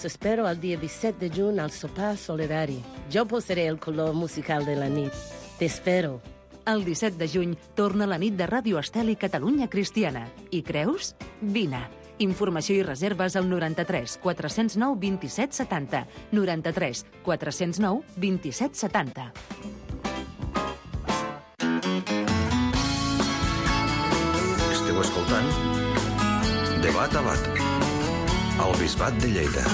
Los espero el dia 17 de juny al sopar solidari. Jo posaré el color musical de la nit. T'espero. El 17 de juny torna la nit de Ràdio Estel i Catalunya Cristiana. I creus? Vine. Informació i reserves al 93 409 27 70. 93 409 27 70. Esteu escoltant Debat a Bat, al Bisbat de Lleida.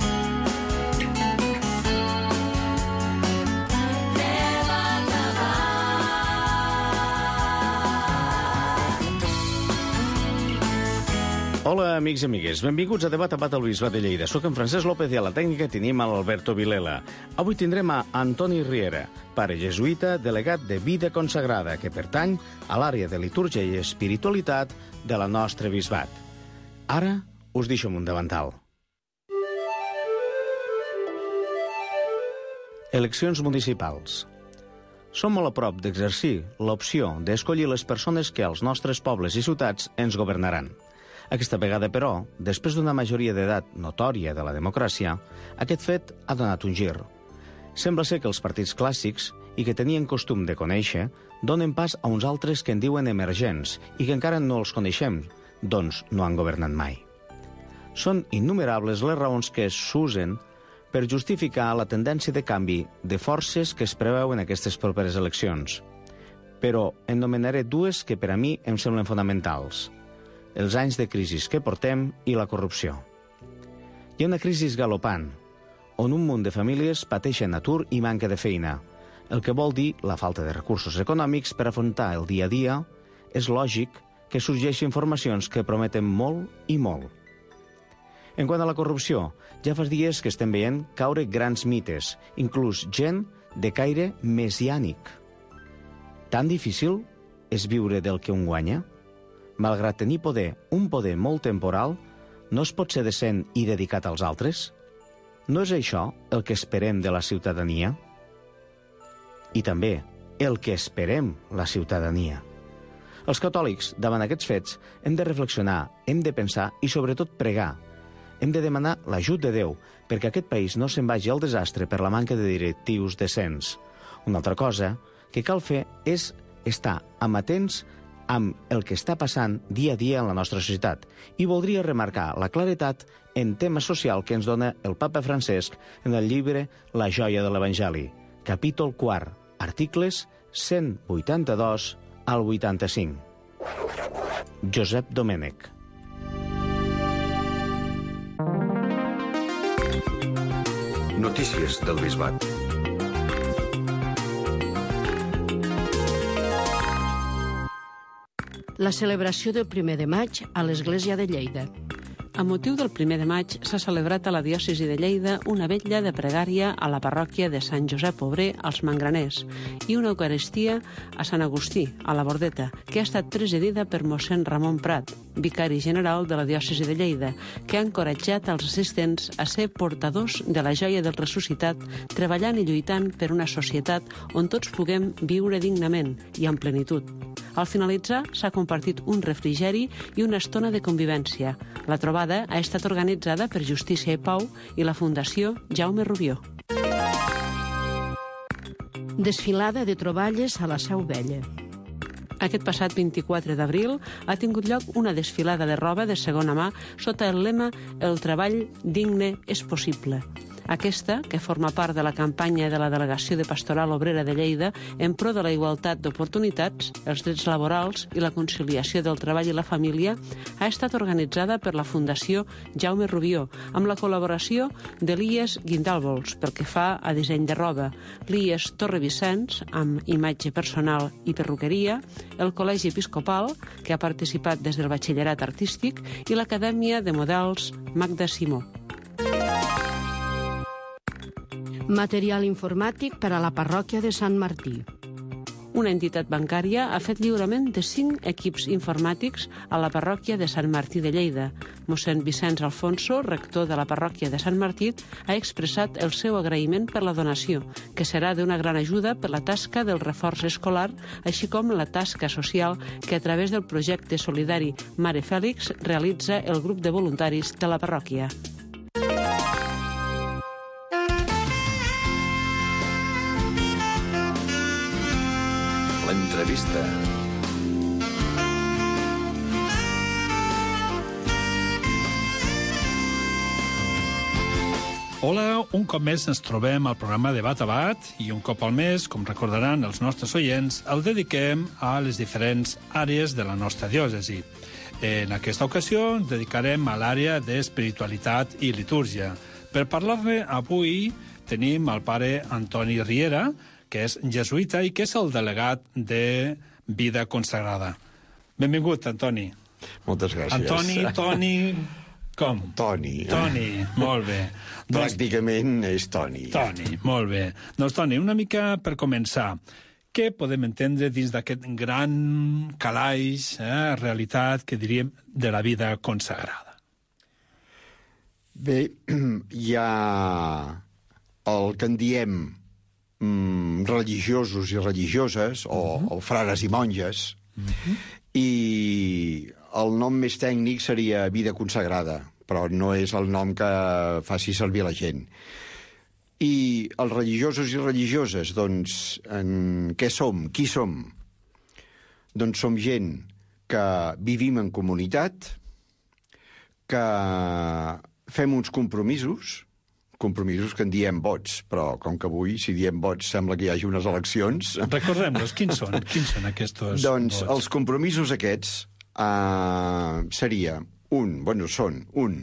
Hola, amics i amigues. Benvinguts a Debat a Bat al Bisbat de Lleida. Soc en Francesc López i a la tècnica tenim a l'Alberto Vilela. Avui tindrem a Antoni Riera, pare jesuïta, delegat de vida consagrada, que pertany a l'àrea de litúrgia i espiritualitat de la nostra bisbat. Ara us deixo amb un davantal. Eleccions municipals. Som molt a prop d'exercir l'opció d'escollir les persones que als nostres pobles i ciutats ens governaran. Aquesta vegada, però, després d'una majoria d'edat notòria de la democràcia, aquest fet ha donat un gir. Sembla ser que els partits clàssics, i que tenien costum de conèixer, donen pas a uns altres que en diuen emergents i que encara no els coneixem, doncs no han governat mai. Són innumerables les raons que s'usen per justificar la tendència de canvi de forces que es preveu en aquestes properes eleccions. Però en nomenaré dues que per a mi em semblen fonamentals: els anys de crisi que portem i la corrupció. Hi ha una crisi galopant, on un munt de famílies pateixen atur i manca de feina, el que vol dir la falta de recursos econòmics per afrontar el dia a dia. És lògic que sorgeixin informacions que prometen molt i molt. En quant a la corrupció, ja fa dies que estem veient caure grans mites, inclús gent de caire messiànic. Tan difícil és viure del que un guanya? Malgrat tenir poder, un poder molt temporal, no es pot ser decent i dedicat als altres? No és això el que esperem de la ciutadania? I també el que esperem la ciutadania. Els catòlics, davant aquests fets, hem de reflexionar, hem de pensar i sobretot pregar. Hem de demanar l'ajut de Déu perquè aquest país no se'n vagi al desastre per la manca de directius decents. Una altra cosa que cal fer és estar amatents amb el que està passant dia a dia en la nostra societat, i voldria remarcar la claretat en tema social que ens dona el papa Francesc en el llibre La joia de l'Evangeli, capítol 4, articles 182 al 85. Josep Domènech. Notícies del Bisbat. La celebració del 1 de maig a l'Església de Lleida. A motiu del 1 de maig s'ha celebrat a la diòcesi de Lleida una vetlla de pregària a la parròquia de Sant Josep Obrer als Mangraners i una eucaristia a Sant Agustí, a la Bordeta, que ha estat presidida per mossèn Ramon Prat, vicari general de la diòcesi de Lleida, que ha encoratjat els assistents a ser portadors de la joia del ressuscitat, treballant i lluitant per una societat on tots puguem viure dignament i en plenitud. Al finalitzar, s'ha compartit un refrigeri i una estona de convivència. La trobada ha estat organitzada per Justícia i Pau i la Fundació Jaume Rubió. Desfilada de troballes a la Seu Vella. Aquest passat 24 d'abril ha tingut lloc una desfilada de roba de segona mà sota el lema «El treball digne és possible». Aquesta, que forma part de la campanya de la Delegació de Pastoral Obrera de Lleida en pro de la igualtat d'oportunitats, els drets laborals i la conciliació del treball i la família, ha estat organitzada per la Fundació Jaume Rubió, amb la col·laboració de l'IES Guindàlvols, pel que fa a disseny de roba, l'IES Torrevicenç, amb imatge personal i perruqueria, el Col·legi Episcopal, que ha participat des del batxillerat artístic, i l'Acadèmia de Models Magda Simó. Material informàtic per a la parròquia de Sant Martí. Una entitat bancària ha fet lliurament de 5 equips informàtics a la parròquia de Sant Martí de Lleida. Mossèn Vicenç Alfonso, rector de la parròquia de Sant Martí, ha expressat el seu agraïment per la donació, que serà d'una gran ajuda per la tasca del reforç escolar, així com la tasca social que a través del projecte solidari Mare Fèlix realitza el grup de voluntaris de la parròquia. L'entrevista. Hola, un cop més ens trobem al programa Debat a Bat i un cop al mes, com recordaran els nostres oients, el dediquem a les diferents àrees de la nostra diòcesi. En aquesta ocasió ens dedicarem a l'àrea d'espiritualitat i litúrgia. Per parlar-ne avui tenim el pare Antoni Riera, que és jesuïta i que és el delegat de Vida Consagrada. Benvingut, Antoni. Moltes gràcies. Antoni, Toni... Com? Toni. Toni, molt bé. Pràcticament és Toni. Toni, molt bé. Doncs, Toni, una mica per començar. Què podem entendre dins d'aquest gran calaix, realitat, que diríem, de la vida consagrada? Bé, hi ha el que en diem religiosos i religioses, o frares i monges, i el nom més tècnic seria vida consagrada, però no és el nom que faci servir la gent. I els religiosos i religioses, doncs, què som? Qui som? Doncs som gent que vivim en comunitat, que fem uns compromisos que en diem vots, però com que avui, si diem vots, sembla que hi hagi unes eleccions. Recordem-los, quins són aquests vots? Doncs els compromisos aquests són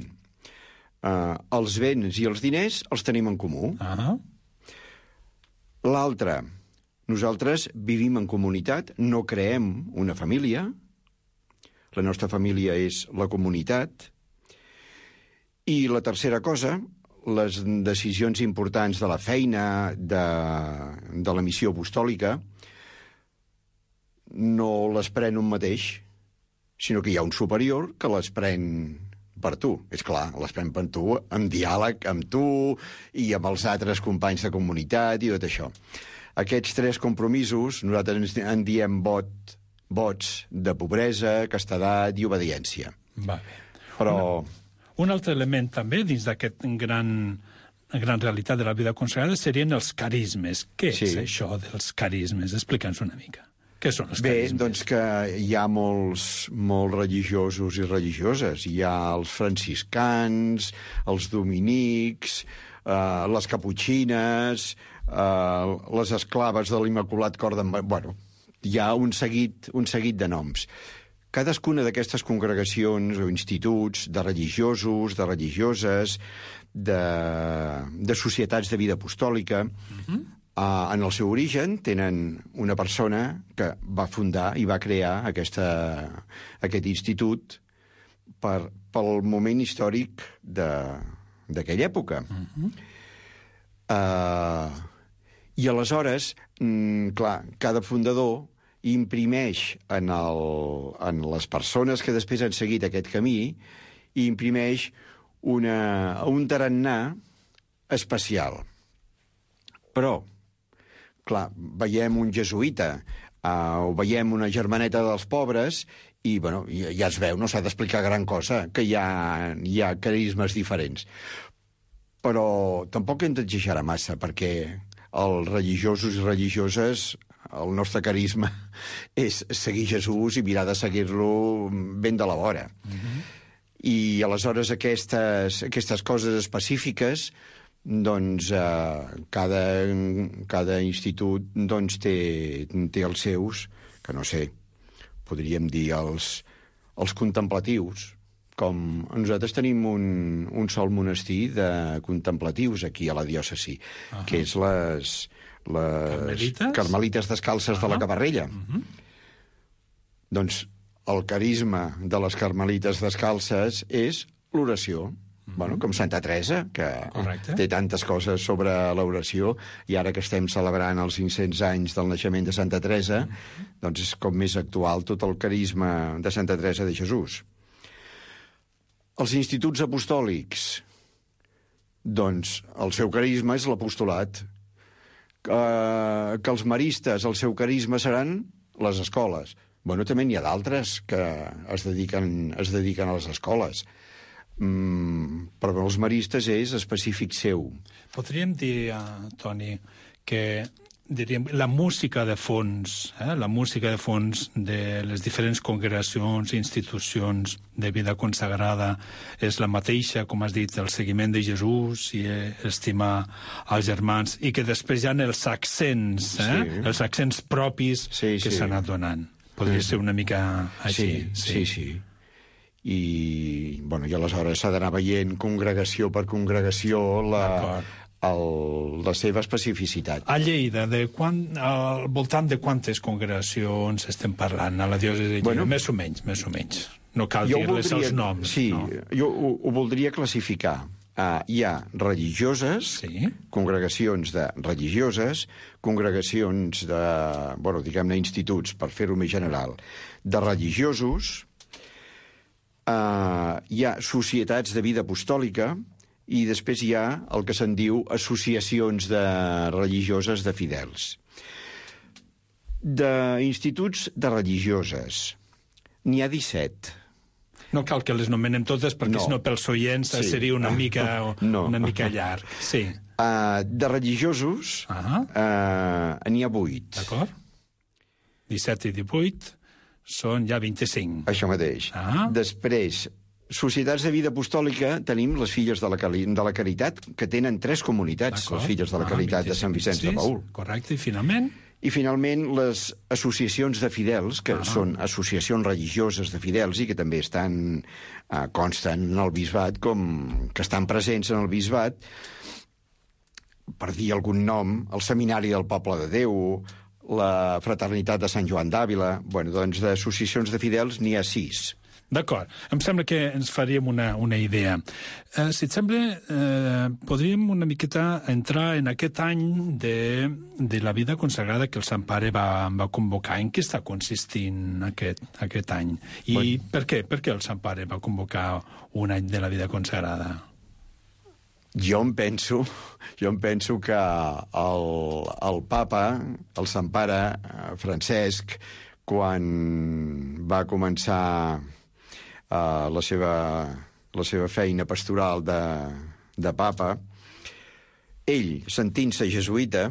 els béns i els diners els tenim en comú. L'altre, nosaltres vivim en comunitat, no creem una família, la nostra família és la comunitat, i la tercera cosa, les decisions importants de la feina, de la missió apostòlica, no les pren un mateix, sinó que hi ha un superior que les pren per tu. És clar, les pren per tu, amb diàleg amb tu i amb els altres companys de comunitat i tot això. Aquests tres compromisos nosaltres en diem vots de pobresa, castedat i obediència. Va bé. Però... Un altre element també dins d'aquest gran realitat de la vida consagrada serien els carismes. Què és això dels carismes? Explica'ns una mica. Què són els carismes? Bé, doncs que hi ha molts religiosos i religioses. Hi ha els franciscans, els dominics, les caputxines, les esclaves de l'Immaculat Cor d'en... Bueno, hi ha un seguit de noms. Cadascuna d'aquestes congregacions o instituts de religiosos, de religioses, de societats de vida apostòlica, en el seu origen tenen una persona que va fundar i va crear aquest institut pel moment històric d'aquella època. I aleshores, clar, cada fundador imprimeix en les persones que després han seguit aquest camí, imprimeix un tarannà especial. Però, clar, veiem un jesuïta o veiem una germaneta dels pobres i, bueno, ja es veu, no s'ha d'explicar gran cosa, que hi ha carismes diferents. Però tampoc hem d'exagerar massa, perquè els religiosos i religioses, el nostre carisma és seguir Jesús i mirar de seguir-lo ben de la vora. I aleshores aquestes coses específiques, doncs cada institut doncs, té els seus, que no sé, podríem dir els contemplatius, com nosaltres tenim un sol monestir de contemplatius aquí a la diòcesi, que és les Carmelites Descalces de la Cabarrella. Doncs el carisma de les Carmelites Descalces és l'oració. Bueno, com Santa Teresa, que té tantes coses sobre l'oració, i ara que estem celebrant els 500 anys del naixement de Santa Teresa, doncs és com més actual tot el carisma de Santa Teresa de Jesús. Els instituts apostòlics, doncs el seu carisma és l'apostolat. Que els maristes, el seu carisma seran les escoles. Bueno, també n'hi ha d'altres que es dediquen a les escoles. Però els maristes és específic seu. Podríem dir, Toni, que diríem, la música de fons, la música de fons de les diferents congregacions i institucions de vida consagrada és la mateixa, com has dit, el seguiment de Jesús i estimar els germans, i que després hi ha els accents, els accents propis que s'han anat donant. Podria ser una mica així. Sí. I aleshores s'ha d'anar veient congregació per congregació la seva especificitat. A Lleida, al voltant de quantes congregacions estem parlant a la diòcesi de Lleida? Més o menys. No cal dir-les els noms. Sí, no? Jo ho voldria classificar. Hi ha religioses, congregacions de religioses, congregacions de, diguem-ne, instituts, per fer-ho més general, de religiosos, hi ha societats de vida apostòlica i després hi ha el que se'n diu associacions de religioses de fidels. D'instituts de religioses n'hi ha 17. No cal que les nomenem totes perquè si no pels oients seria una mica llarg. Sí. De religiosos n'hi ha 8. D'acord. 17 i 18 són ja 25. Això mateix. Després, societats de vida apostòlica, tenim les Filles de la Caritat, que tenen 3 comunitats, les Filles de la Caritat de Sant Vicenç de Paül. Correcte, i finalment? I finalment les associacions de fidels, que són associacions religioses de fidels i que també consten en el bisbat, que estan presents en el bisbat, per dir algun nom, el Seminari del Poble de Déu, la Fraternitat de Sant Joan d'Àvila, doncs d'associacions de fidels n'hi ha 6. D'acord. Em sembla que ens faríem una idea. Si et sembla, podríem una miqueta entrar en aquest any de la vida consagrada que el Sant Pare va convocar. En què està consistint aquest any? I per què? Per què el Sant Pare va convocar un any de la vida consagrada? Jo em penso que el papa, el Sant Pare Francesc, quan va començar la seva feina pastoral de papa, ell, sentint-se jesuïta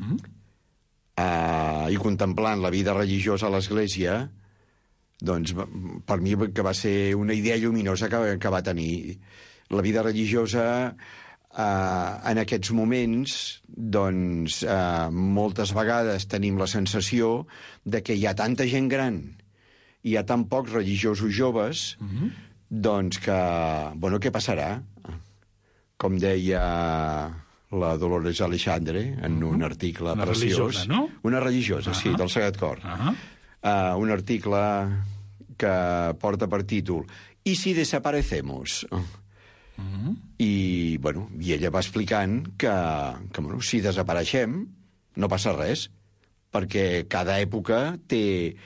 i contemplant la vida religiosa a l'Església, doncs per mi que va ser una idea lluminosa que va tenir. La vida religiosa en aquests moments, doncs, moltes vegades tenim la sensació de que hi ha tanta gent gran i hi ha tan pocs religiosos joves, doncs que, què passarà? Com deia la Dolores Aleixandre en un article una preciós. Religiosa, no? Una religiosa, sí, del Sagrat Cor. Un article que porta per títol «I si desaparecemos?» I ella va explicant que si desapareixem no passa res, perquè cada època té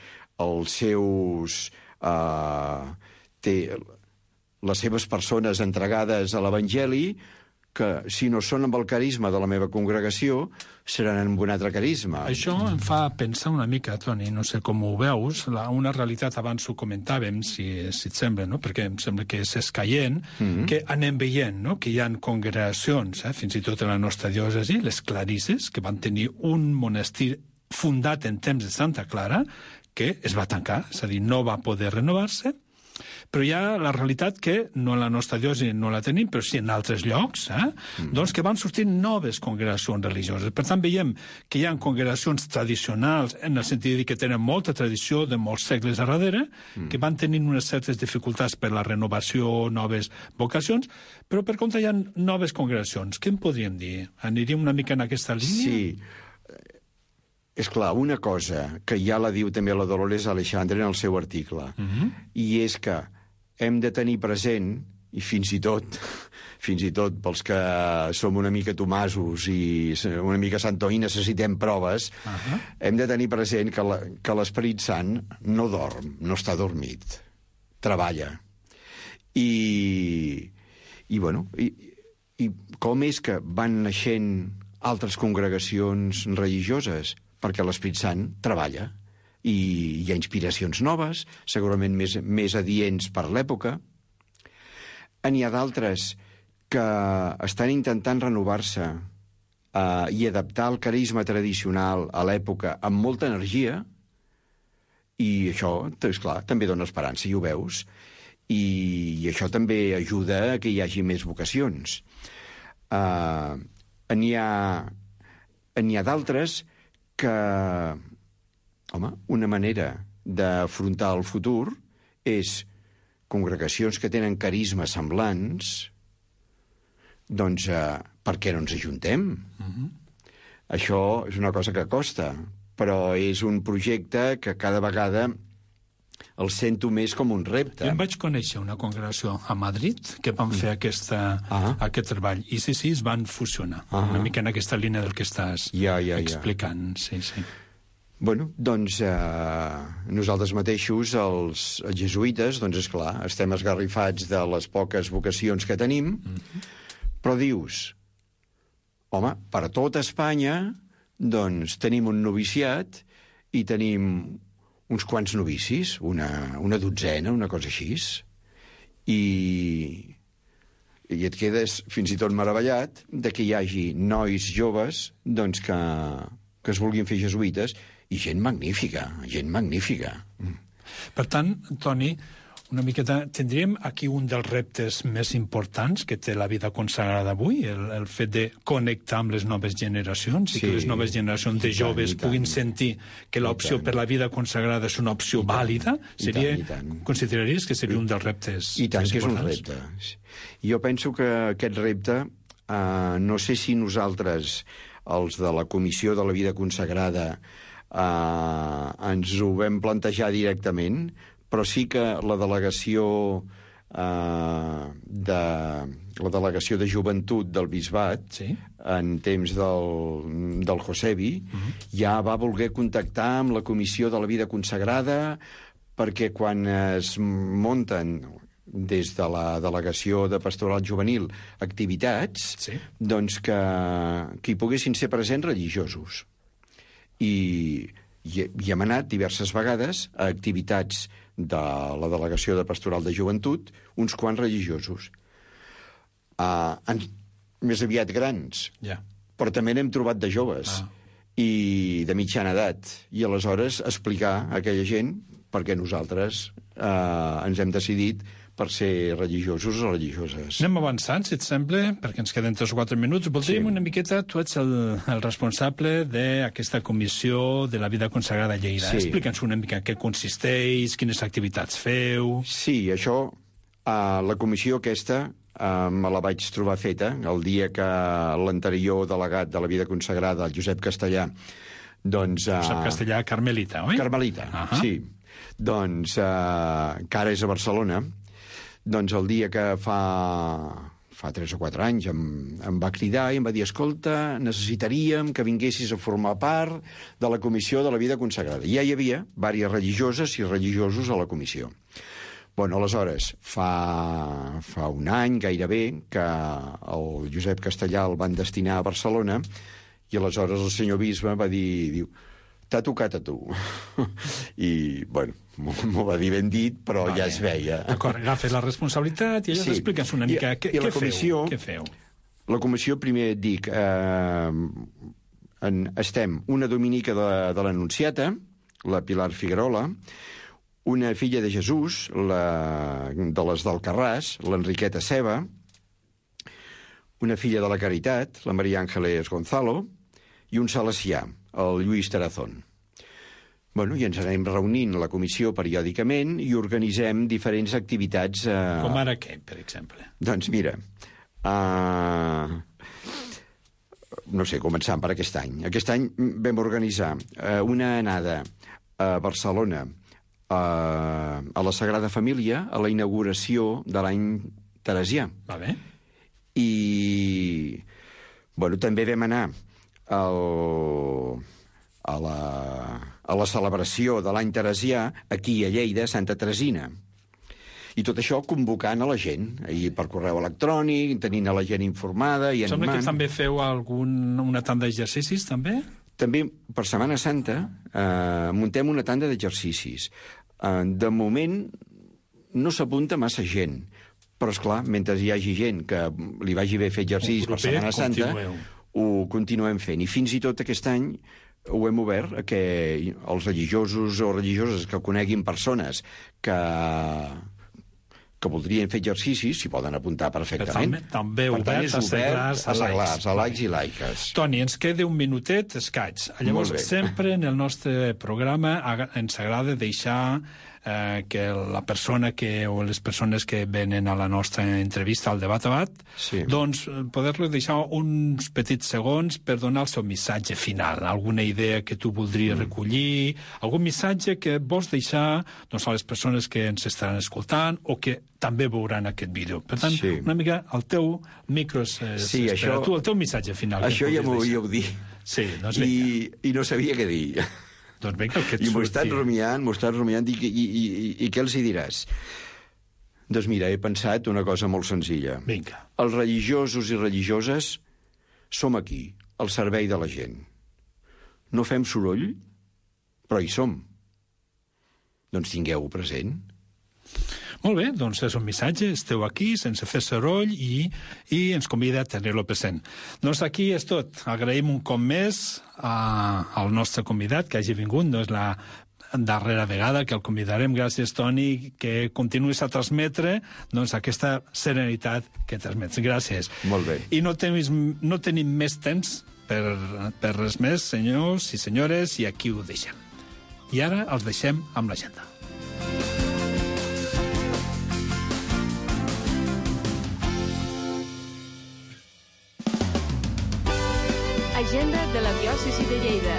té les seves persones entregades a l'Evangeli, que si no són amb el carisma de la meva congregació, seran amb un altre carisma. Això em fa pensar una mica, Toni, no sé com ho veus, una realitat, abans ho comentàvem, si et sembla, no? Perquè em sembla que és escaient, que anem veient, no? Que hi ha congregacions, fins i tot en la nostra diòcesi, les clarisses, que van tenir un monestir fundat en temps de Santa Clara, que es va tancar, és a dir, no va poder renovar-se, però hi ha la realitat que no en la nostra diòcesi no la tenim, però sí en altres llocs, doncs que van sortint noves congregacions religioses. Per tant, veiem que hi ha congregacions tradicionals, en el sentit de dir que tenen molta tradició de molts segles a darrere, que van tenint unes certes dificultats per la renovació, noves vocacions, però per contra hi ha noves congregacions. Què en podríem dir? Aniríem una mica en aquesta línia? Sí. És clar, una cosa que ja la diu també la Dolores Aleixandre en el seu article, i és que hem de tenir present, i fins i tot pels que som una mica tomasos i una mica santoi necessitem proves, hem de tenir present que l'Esperit Sant no dorm, no està dormit, treballa. I com és que van naixent altres congregacions religioses? Perquè l'Esperit Sant treballa i hi ha inspiracions noves, segurament més adients per l'època. N'hi ha d'altres que estan intentant renovar-se i adaptar el carisma tradicional a l'època amb molta energia, i això, esclar, també dona esperança, i ho veus, i això també ajuda a que hi hagi més vocacions. N'hi ha d'altres que, home, una manera d'afrontar el futur és congregacions que tenen carismes semblants, doncs per què no ens ajuntem? Això és una cosa que costa, però és un projecte que cada vegada el sento més com un repte. Jo em vaig conèixer una congregació a Madrid que van fer aquest treball, i sí, es van fusionar, una mica en aquesta línia del que estàs explicant. Sí. Bueno, doncs nosaltres mateixos, els jesuïtes, doncs esclar, estem esgarrifats de les poques vocacions que tenim, però dius, home, per tot Espanya, doncs tenim un noviciat i tenim uns quants novicis, una dotzena, una cosa així, i et quedes fins i tot meravellat de que hi hagi nois joves doncs, que es vulguin fer jesuïtes, i gent magnífica. Per tant, Toni, una miqueta, tindríem aquí un dels reptes més importants que té la vida consagrada avui, el fet de connectar amb les noves generacions, i que les noves generacions de joves puguin sentir que l'opció per la vida consagrada és una opció vàlida. Consideraries que seria un dels reptes més importants? I tant que és un repte. Jo penso que aquest repte, no sé si nosaltres, els de la Comissió de la Vida Consagrada, ens ho vam plantejar directament, però sí que la delegació de joventut del Bisbat, en temps del Josebi, ja va voler contactar amb la Comissió de la Vida Consagrada, perquè quan es munten des de la delegació de pastoral juvenil activitats, doncs que hi poguessin ser presents religiosos. I hem anat diverses vegades a activitats de la delegació de pastoral de joventut, uns quants religiosos. Més aviat grans, però també n'hem trobat de joves i de mitjana edat. I aleshores explicar a aquella gent perquè nosaltres ens hem decidit per ser religiosos o religioses. Anem avançant, si et sembla, perquè ens queden 3 o 4 minuts. Voldríem una miqueta, tu ets el responsable d'aquesta comissió de la vida consagrada a Lleida. Explica'ns una mica què consisteix, quines activitats feu... Sí, això, la comissió aquesta me la vaig trobar feta el dia que l'anterior delegat de la vida consagrada, el Josep Castellà, doncs... Josep Castellà, carmelita, oi? Carmelita, sí. Doncs, que ara és a Barcelona. Doncs el dia que fa 3 o 4 anys em va cridar i em va dir: escolta, necessitaríem que vinguessis a formar part de la Comissió de la Vida Consagrada. Ja hi havia diverses religioses i religiosos a la comissió. Bueno, aleshores, fa un any gairebé que el Josep Castellà el van destinar a Barcelona, i aleshores el senyor bisbe va dir: t'ha tocat a tu. I, bueno, m'ho va dir ben dit, però ja es veia. D'acord, agafes la responsabilitat i allò t'expliques una mica què feu. La comissió, primer et dic, estem una dominica de l'Anunciata, la Pilar Figuerola, una filla de Jesús, de les d'Alcarràs, l'Enriqueta Ceba, una filla de la Caritat, la Maria Ángeles Gonzalo, i un salesià, el Lluís Tarazón. Bueno, i ens anem reunint a la comissió periòdicament i organitzem diferents activitats... Com ara què, per exemple? Doncs mira, no sé, començant per aquest any. Aquest any vam organitzar una anada a Barcelona a la Sagrada Família, a la inauguració de l'any teresià. Va bé. I, bueno, també vam anar a la celebració de l'any teresià aquí a Lleida, a Santa Teresina. I tot això convocant a la gent, i per correu electrònic, tenint a la gent informada i animant. Sembla que també feu una tanda d'exercicis, també? També, per Setmana Santa, muntem una tanda d'exercicis. De moment, no s'apunta massa gent, però, esclar, mentre hi hagi gent que li vagi bé fer exercicis per Setmana Santa, ho continuem fent. I fins i tot aquest any ho hem obert a que els religiosos o religioses que coneguin persones que voldrien fer exercicis s'hi poden apuntar perfectament. També per tant, obert a seglars, a laics i laiques. Toni, ens queda un minutet escaig. Llavors, sempre en el nostre programa ens agrada deixar que la persona o les persones que venen a la nostra entrevista al Debat a Bat, doncs poder-li deixar uns petits segons per donar el seu missatge final, alguna idea que tu voldries recollir, algun missatge que vols deixar a les persones que ens estaran escoltant o que també veuran aquest vídeo. Per tant, una mica el teu micro espera tu, el teu missatge final. Això ja m'ho havíeu dit. Sí, doncs vinga. I no sabia què dir. Doncs vinga, el que et I m'ho surti. estan rumiant i què els hi diràs? Doncs mira, he pensat una cosa molt senzilla. Vinga. Els religiosos i religioses som aquí, al servei de la gent. No fem soroll, però hi som. Doncs tingueu-ho present. Molt bé, doncs és un missatge, esteu aquí sense fer soroll i ens convida a tenir-lo present. Doncs aquí és tot. Agraïm un cop més al nostre convidat que hagi vingut, no és la darrera vegada que el convidarem. Gràcies, Toni, que continuïs a transmetre aquesta serenitat que transmets. Gràcies. Molt bé. I no tenim més temps per res més, senyors i senyores, i aquí ho deixem. I ara els deixem amb l'agenda. Agenda de la diòcesi de Lleida.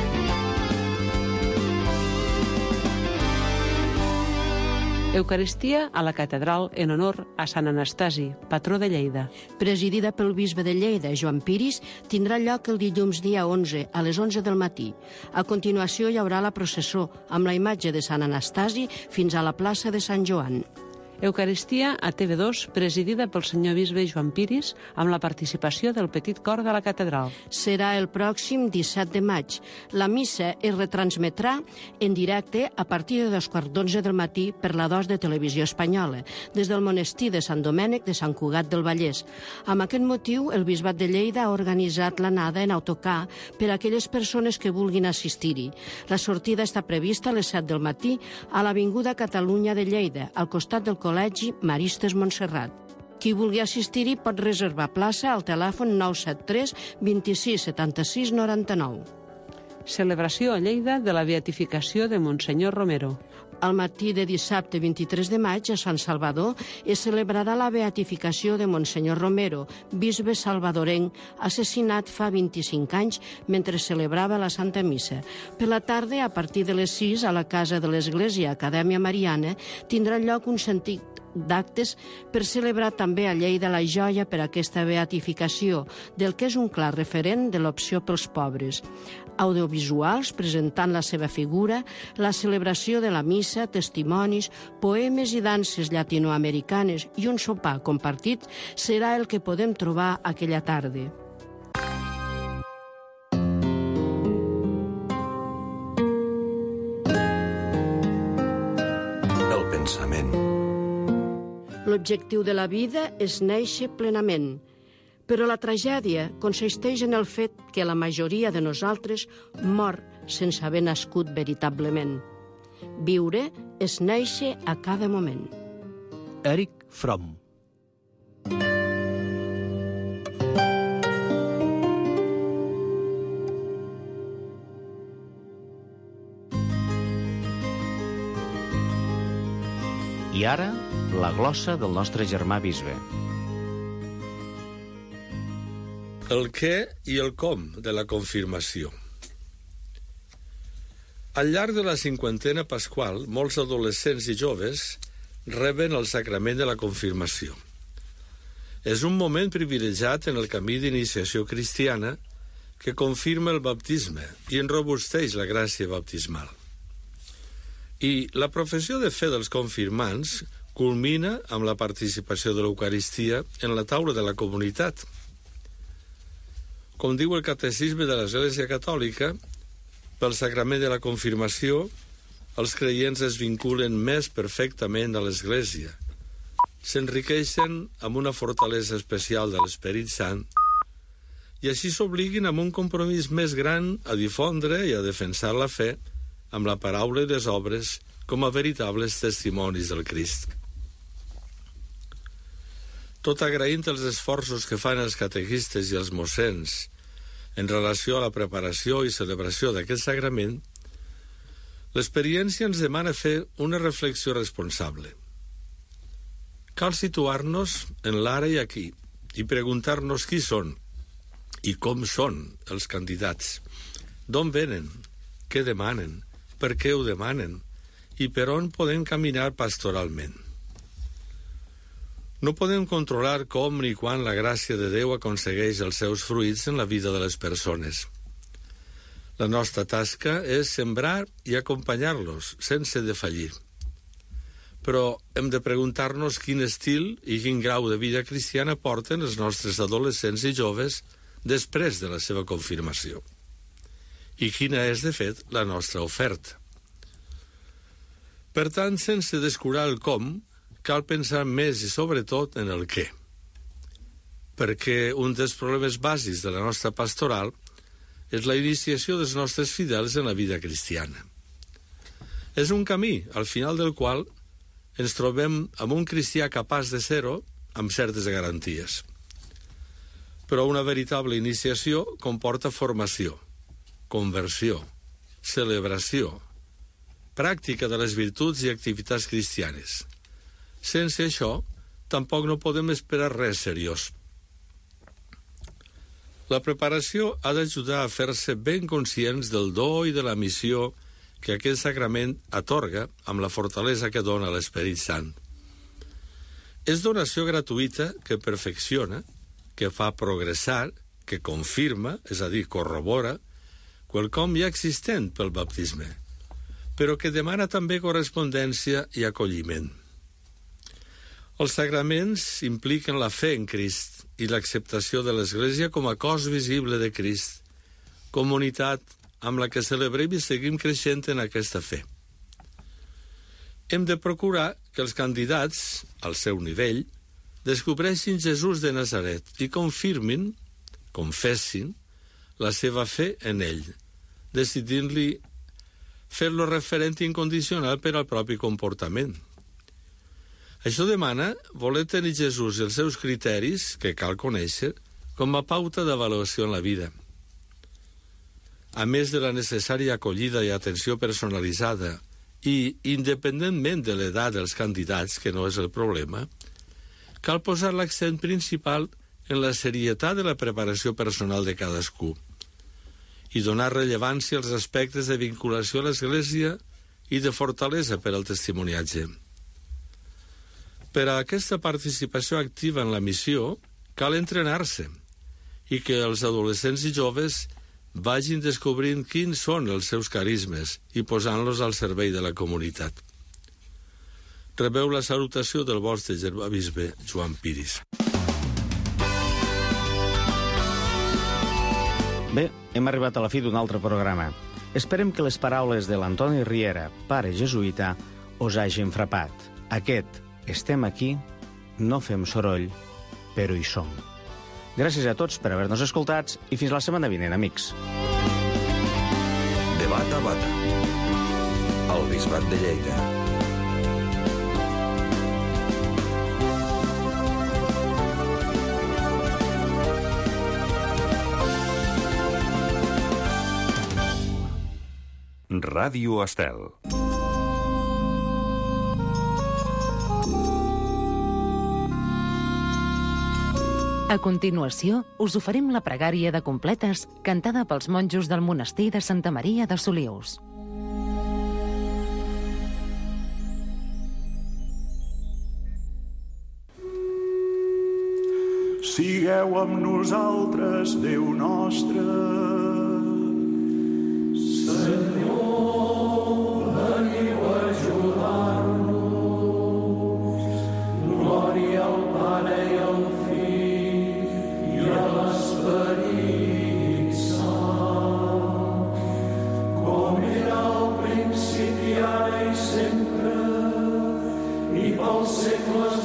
Eucaristia a la catedral en honor a Sant Anastasi, patró de Lleida. Presidida pel bisbe de Lleida, Joan Piris, tindrà lloc el dilluns dia 11, a les 11 del matí. A continuació hi haurà la processó amb la imatge de Sant Anastasi fins a la plaça de Sant Joan. Eucaristia a TV2, presidida pel senyor bisbe Joan Piris, amb la participació del petit cor de la catedral. Serà el pròxim 17 de maig. La missa es retransmetrà en directe a partir de 11:15 del matí per la 2 de Televisió Espanyola, des del monestir de Sant Domènec de Sant Cugat del Vallès. Amb aquest motiu, el Bisbat de Lleida ha organitzat l'anada en autocar per a aquelles persones que vulguin assistir-hi. La sortida està prevista a les 7 del matí a l'Avinguda Catalunya de Lleida, al costat del Col·legi Maristes Montserrat. Qui vulgui assistir-hi pot reservar plaça al telèfon 973 26 76 99. Celebració a Lleida de la beatificació de Monsenyor Romero. Al matí de dissabte 23 de maig, a Sant Salvador, es celebrarà la beatificació de Monsenyor Romero, bisbe salvadorenc, assassinat fa 25 anys mentre celebrava la Santa Missa. Per la tarda, a partir de les 6, a la Casa de l'Església Acadèmia Mariana, tindrà lloc un sentit d'actes per celebrar també a Lleida la joia per aquesta beatificació, del que és un clar referent de l'opció pels pobres. Audiovisuals presentant la seva figura, la celebració de la missa, testimonis, poemes i danses llatinoamericanes i un sopar compartit serà el que podem trobar aquella tarda. El pensament. L'objectiu de la vida és néixer plenament, però la tragèdia consisteix en el fet que la majoria de nosaltres mor sense haver nascut veritablement. Viure és néixer a cada moment. Eric Fromm. I ara, la glossa del nostre germà bisbe. El què i el com de la confirmació. Al llarg de la cinquantena pasqual, molts adolescents i joves reben el sacrament de la confirmació. És un moment privilegiat en el camí d'iniciació cristiana que confirma el baptisme i enrobusteix la gràcia baptismal. I la professió de fe dels confirmants culmina amb la participació de l'Eucaristia en la taula de la comunitat. Com diu el Catecisme de l'Església Catòlica, pel sacrament de la confirmació, els creients es vinculen més perfectament a l'Església, s'enriqueixen amb una fortalesa especial de l'Esperit Sant i així s'obliguin amb un compromís més gran a difondre i a defensar la fe amb la paraula i les obres com a veritables testimonis del Crist. Tot agraint els esforços que fan els catequistes i els mossens en relació a la preparació i celebració d'aquest sagrament, l'experiència ens demana fer una reflexió responsable. Cal situar-nos en l'ara i aquí i preguntar-nos qui són i com són els candidats, d'on venen, què demanen, per què ho demanen i per on podem caminar pastoralment. No podem controlar com ni quan la gràcia de Déu aconsegueix els seus fruits en la vida de les persones. La nostra tasca és sembrar i acompanyar-los, sense defallir. Però hem de preguntar-nos quin estil i quin grau de vida cristiana porten els nostres adolescents i joves després de la seva confirmació. I quina és, de fet, la nostra oferta. Per tant, sense descurar el com, cal pensar més i sobretot en el què. Perquè un dels problemes bàsics de la nostra pastoral és la iniciació dels nostres fidels en la vida cristiana. És un camí, al final del qual ens trobem amb un cristià capaç de ser-ho amb certes garanties. Però una veritable iniciació comporta formació, conversió, celebració, pràctica de les virtuts i activitats cristianes. Sense això, tampoc no podem esperar res seriós. La preparació ha d'ajudar a fer-se ben conscients del do i de la missió que aquest sagrament atorga amb la fortalesa que dona l'Esperit Sant. És donació gratuïta que perfecciona, que fa progressar, que confirma, és a dir, corrobora, quelcom ja existent pel baptisme, però que demana també correspondència i acolliment. Els sagraments impliquen la fe en Crist i l'acceptació de l'Església com a cos visible de Crist, comunitat amb la que celebrem i seguim creixent en aquesta fe. Hem de procurar que els candidats, al seu nivell, descobreixin Jesús de Nazaret i confirmin, confessin, la seva fe en ell, decidint-li fer-lo referent incondicional per al propi comportament. Això demana voler tenir Jesús i els seus criteris, que cal conèixer, com a pauta d'avaluació en la vida. A més de la necessària acollida i atenció personalitzada i, independentment de l'edat dels candidats, que no és el problema, cal posar l'accent principal en la serietat de la preparació personal de cadascú i donar rellevància als aspectes de vinculació a l'Església i de fortalesa per al testimoniatge. Per a aquesta participació activa en la missió cal entrenar-se i que els adolescents i joves vagin descobrint quins són els seus carismes i posant-los al servei de la comunitat. Rebeu la salutació del vostre germà-bisbe Joan Piris. Bé, hem arribat a la fi d'un altre programa. Esperem que les paraules de l'Antoni Riera, pare jesuïta, us hagin frapat. Aquest estem aquí, no fem soroll, però hi som. Gràcies a tots per haver-nos escoltats i fins la setmana vinent, amics. De bata a bata. El Bisbat de Lleida. Ràdio Estel. A continuació, us oferim la pregària de completes cantada pels monjos del monestir de Santa Maria de Solius. Sigueu amb nosaltres, Déu nostre. Senyor, veniu a ajudar-nos. Glòria al Pare i al Fill i a l'Esperit Sant, com era al principi, ara i sempre, i pels segles